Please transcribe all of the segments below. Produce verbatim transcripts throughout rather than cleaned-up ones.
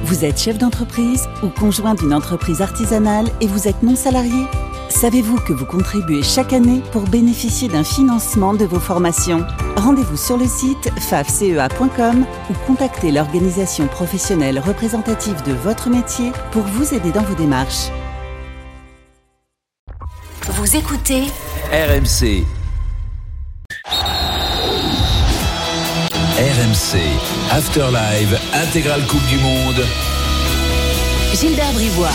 Vous êtes chef d'entreprise ou conjoint d'une entreprise artisanale et vous êtes non salarié ? Savez-vous que vous contribuez chaque année pour bénéficier d'un financement de vos formations ? Rendez-vous sur le site fafcea point com ou contactez l'organisation professionnelle représentative de votre métier pour vous aider dans vos démarches. Vous écoutez R M C. R M C, Afterlive, intégrale Coupe du Monde. Gilbert Brivois.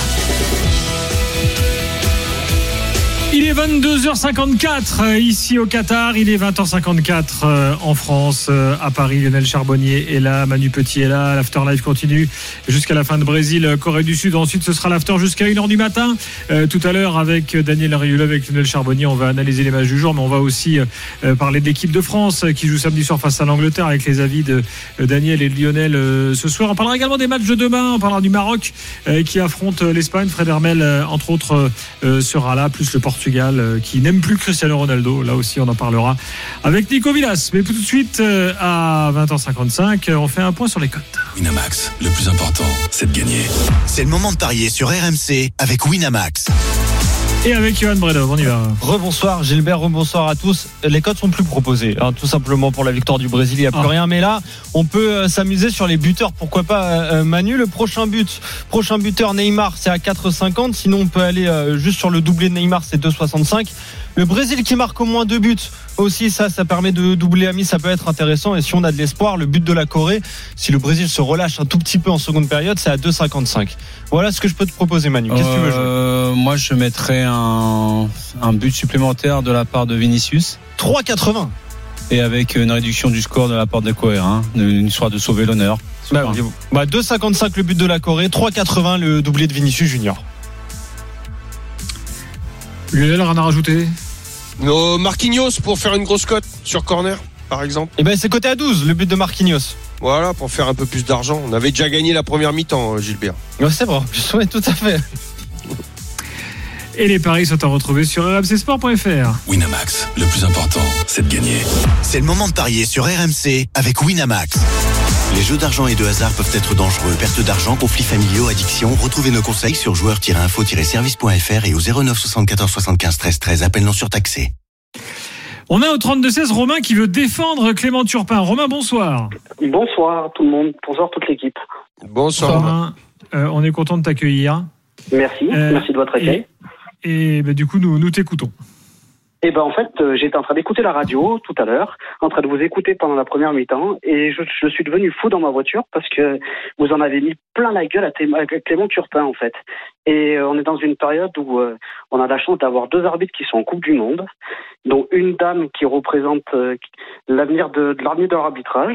Il est vingt-deux heures cinquante-quatre ici au Qatar, il est vingt heures cinquante-quatre en France, à Paris. Lionel Charbonnier est là, Manu Petit est là, l'Afterlive continue jusqu'à la fin de Brésil, Corée du Sud. Ensuite ce sera l'After jusqu'à une heure du matin. Euh, tout à l'heure avec Daniel Riolo, avec Lionel Charbonnier, on va analyser les matchs du jour, mais on va aussi euh, parler de l'équipe de France qui joue samedi soir face à l'Angleterre avec les avis de euh, Daniel et de Lionel euh, ce soir. On parlera également des matchs de demain, on parlera du Maroc euh, qui affronte l'Espagne. Fred Hermel euh, entre autres euh, sera là, plus le Portugal qui n'aime plus Cristiano Ronaldo. Là aussi on en parlera avec Nico Villas. Mais tout de suite à vingt heures cinquante-cinq, on fait un point sur les cotes. Winamax, le plus important, c'est de gagner. C'est le moment de parier sur R M C avec Winamax. Et avec Johan Bredov, on y va. Rebonsoir Gilbert, rebonsoir à tous. Les cotes sont plus proposées, hein, tout simplement pour la victoire du Brésil, il n'y a plus ah. rien. Mais là, on peut euh, s'amuser sur les buteurs, pourquoi pas euh, Manu. Le prochain but, prochain buteur Neymar, c'est à quatre cinquante. Sinon, on peut aller euh, juste sur le doublé de Neymar, c'est deux soixante-cinq. Le Brésil qui marque au moins deux buts aussi, ça, ça permet de doubler à mi, ça peut être intéressant. Et si on a de l'espoir, le but de la Corée, si le Brésil se relâche un tout petit peu en seconde période, c'est à deux cinquante-cinq. Voilà ce que je peux te proposer, Manu. Qu'est-ce que tu veux jouer ? euh, Moi, je mettrais un, un but supplémentaire de la part de Vinicius. trois quatre-vingts. Et avec une réduction du score de la part de Corée, hein, une histoire de sauver l'honneur. Bah, bah, deux cinquante-cinq le but de la Corée, trois quatre-vingts le doublé de Vinicius Junior. Lionel, rien à rajouter ? No, Marquinhos pour faire une grosse cote sur corner, par exemple. Et ben c'est coté à douze le but de Marquinhos. Voilà, pour faire un peu plus d'argent. On avait déjà gagné la première mi-temps, Gilbert. Ouais, c'est vrai, je souhaite tout à fait. Et les paris sont à retrouver sur r m c sport point f r. Winamax, le plus important, c'est de gagner. C'est le moment de parier sur R M C avec Winamax. Les jeux d'argent et de hasard peuvent être dangereux. Perte d'argent, conflits familiaux, addiction. Retrouvez nos conseils sur joueurs tiret info tiret service point f r et au zéro neuf soixante-quatorze soixante-quinze treize treize. Appel non surtaxé. On a au trente-deux seize Romain qui veut défendre Clément Turpin. Romain, bonsoir. Bonsoir tout le monde. Bonsoir toute l'équipe. Bonsoir Romain. Euh, on est content de t'accueillir. Merci. Euh, Merci de votre accueil. Et, et bah, du coup, nous, nous t'écoutons. Eh ben en fait, euh, j'étais en train d'écouter la radio tout à l'heure, en train de vous écouter pendant la première mi-temps, et je, je suis devenu fou dans ma voiture parce que vous en avez mis plein la gueule à, T- à Clément Turpin en fait. Et euh, on est dans une période où euh, on a la chance d'avoir deux arbitres qui sont en Coupe du Monde, dont une dame qui représente euh, l'avenir de, de l'avenir de l'arbitrage.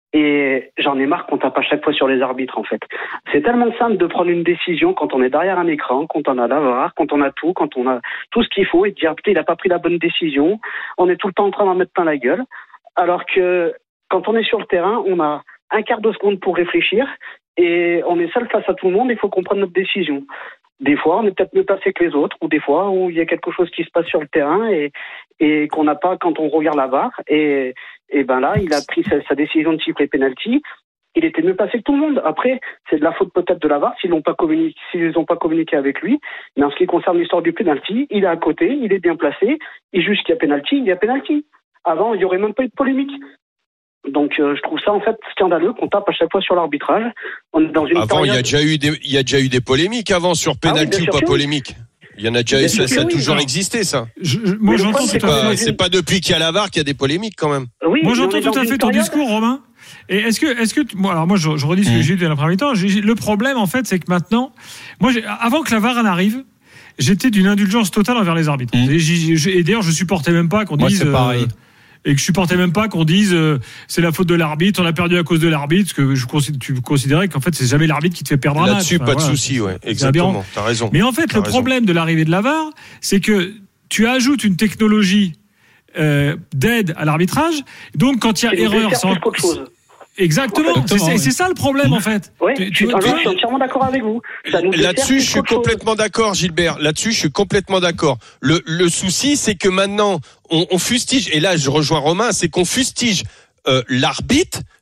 Et j'en ai marre qu'on tape à chaque fois sur les arbitres, en fait. C'est tellement simple de prendre une décision quand on est derrière un écran, quand on a la V A R, quand on a tout, quand on a tout ce qu'il faut, et de dire, putain, il a pas pris la bonne décision. On est tout le temps en train d'en mettre plein la gueule. Alors que, quand on est sur le terrain, on a un quart de seconde pour réfléchir, et on est seul face à tout le monde, il faut qu'on prenne notre décision. Des fois, on est peut-être mieux placé que les autres, ou des fois, où il y a quelque chose qui se passe sur le terrain, et, et qu'on n'a pas quand on regarde la V A R, et, et ben là, il a pris sa, sa décision de siffler penalty. Il était mieux placé que tout le monde. Après, c'est de la faute peut-être de la V A R s'ils n'ont pas communiqué, s'ils n'ont pas communiqué avec lui. Mais en ce qui concerne l'histoire du penalty, il est à côté, il est bien placé, il juge qu'il y a penalty, il y a penalty. Avant, il n'y aurait même pas eu de polémique. Donc, euh, je trouve ça en fait scandaleux qu'on tape à chaque fois sur l'arbitrage. On est dans une avant, période... il y a déjà eu des, il y a déjà eu des polémiques avant sur penalty ah oui, ou pas polémique. Il y en a déjà eu, ça, ça a oui, toujours non. existé, ça. Je, je, moi, j'entends c'est, tout pas, à fait. c'est pas depuis qu'il y a la V A R qu'il y a des polémiques, quand même. Oui, moi, j'entends tout à fait ton période. discours, Romain. Et est-ce que, est-ce que, moi, alors moi, je, je redis ce que j'ai dit dans la première temps. J'ai, le problème, en fait, c'est que maintenant, moi, j'ai, avant que la V A R n'arrive, j'étais d'une indulgence totale envers les arbitres. Mmh. Et, j'ai, j'ai, et d'ailleurs, je supportais même pas qu'on moi, dise. C'est pareil. Euh, et que je supportais même pas qu'on dise euh, c'est la faute de l'arbitre, on a perdu à cause de l'arbitre, parce que je considère, tu considérais qu'en fait c'est jamais l'arbitre qui te fait perdre un match. Là-dessus, enfin, pas voilà, de souci, ouais, exactement. T'as raison. Mais en fait, T'as le raison. problème de l'arrivée de la V A R, c'est que tu ajoutes une technologie euh, d'aide à l'arbitrage. Donc quand il y a erreur, c'est quelque chose. Exactement, en fait, c'est, c'est, c'est ça le problème en fait. Oui, tu, je, tu, suis, tu, je suis entièrement d'accord avec vous. Ça nous Là-dessus, je suis complètement chose. d'accord, Gilbert. Là-dessus, je suis complètement d'accord. Le, le souci, c'est que maintenant, on, on fustige, et là, je rejoins Romain, c'est qu'on fustige euh, l'arbitre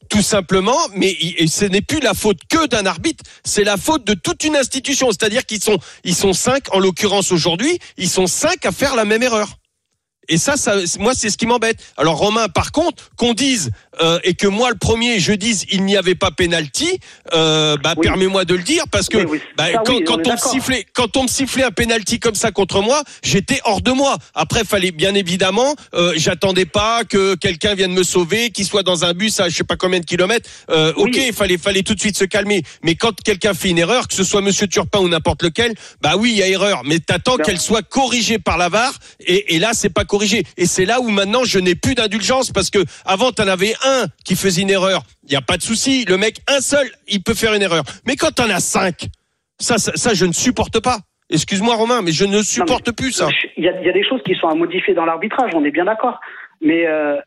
tout simplement, mais et ce n'est plus la faute que d'un arbitre, c'est la faute de toute une institution. C'est-à-dire qu'ils sont, ils sont cinq, en l'occurrence aujourd'hui, ils sont cinq à faire la même erreur. Et ça, ça, moi, c'est ce qui m'embête. Alors, Romain, par contre, qu'on dise euh, et que moi, le premier, je dise il n'y avait pas penalty, euh, bah, oui. permets-moi de le dire, parce que oui, oui. Bah, quand, oui, quand on, on me sifflait, quand on me sifflait un penalty comme ça contre moi, j'étais hors de moi. Après, fallait bien évidemment, euh, j'attendais pas que quelqu'un vienne me sauver, qu'il soit dans un bus à je sais pas combien de kilomètres. Euh, ok, il fallait, fallait tout de suite se calmer. Mais quand quelqu'un fait une erreur, que ce soit Monsieur Turpin ou n'importe lequel, bah oui, il y a erreur. Mais t'attends ben. qu'elle soit corrigée par la V A R, et, et là, c'est pas corrigé. Et c'est là où maintenant je n'ai plus d'indulgence, parce que avant t'en avais un qui faisait une erreur, il y a pas de souci, le mec un seul il peut faire une erreur, mais quand t'en as cinq, ça, ça ça je ne supporte pas. Excuse-moi Romain, mais je ne supporte non, mais, plus ça. Il y a, il y a des choses qui sont à modifier dans l'arbitrage, on est bien d'accord, mais euh,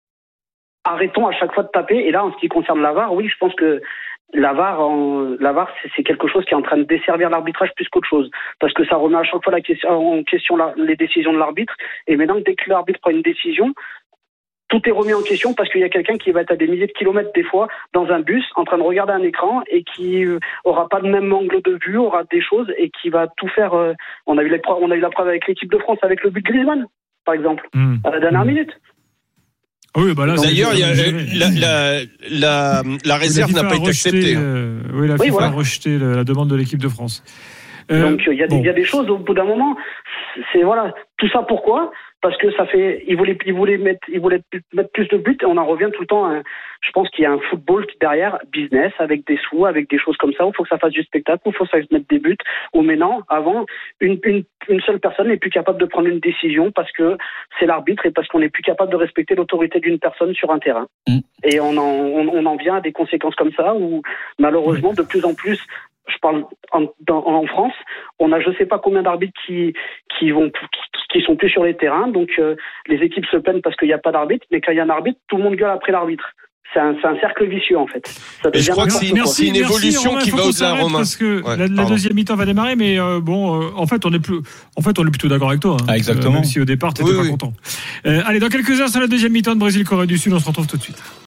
arrêtons à chaque fois de taper. Et là en ce qui concerne la V A R, oui, je pense que La V A R, en, la V A R, c'est, c'est quelque chose qui est en train de desservir l'arbitrage plus qu'autre chose, parce que ça remet à chaque fois la question, en question la, les décisions de l'arbitre. Et maintenant, dès que l'arbitre prend une décision, tout est remis en question, parce qu'il y a quelqu'un qui va être à des milliers de kilomètres des fois dans un bus, en train de regarder un écran, et qui euh, aura pas le même angle de vue, aura des choses, et qui va tout faire. Euh, on a eu les, on a eu la preuve avec l'équipe de France avec le but de Griezmann, par exemple, mmh. à la dernière mmh. minute. Oui, bah là, d'ailleurs, il y a, la, la, la, la réserve n'a pas été rejeté, acceptée. Euh, oui, la FIFA oui, voilà. a rejeté la, la demande de l'équipe de France. Euh, Donc, il y a bon. des, il y a des choses, au bout d'un moment, c'est, voilà, tout ça pourquoi? Parce que ça fait, ils voulaient, ils voulaient mettre, ils voulaient mettre plus de buts, et on en revient tout le temps à, je pense qu'il y a un football derrière, business, avec des sous, avec des choses comme ça, où il faut que ça fasse du spectacle, où il faut que ça mettre des buts, ou maintenant, avant, une, une, une seule personne n'est plus capable de prendre une décision parce que c'est l'arbitre et parce qu'on n'est plus capable de respecter l'autorité d'une personne sur un terrain. Mmh. Et on en, on, on en vient à des conséquences comme ça, où, malheureusement, de plus en plus, je parle en, dans, en France, on a je sais pas combien d'arbitres qui qui vont qui, qui sont plus sur les terrains, donc euh, les équipes se plaignent parce qu'il n'y a pas d'arbitre, mais quand il y a un arbitre, tout le monde gueule après l'arbitre. C'est un, c'est un cercle vicieux en fait. Ça et je crois que c'est, merci, une évolution merci, qui va au-delà, Romain. Parce que ouais, la, la deuxième mi-temps va démarrer, mais euh, bon, euh, en fait, on est plus, en fait, on est plutôt d'accord avec toi. Hein, ah, exactement. Euh, même si au départ, t'étais oui, pas oui. content. Euh, allez, dans quelques heures, sur la deuxième mi-temps de Brésil-Corée du Sud, on se retrouve tout de suite.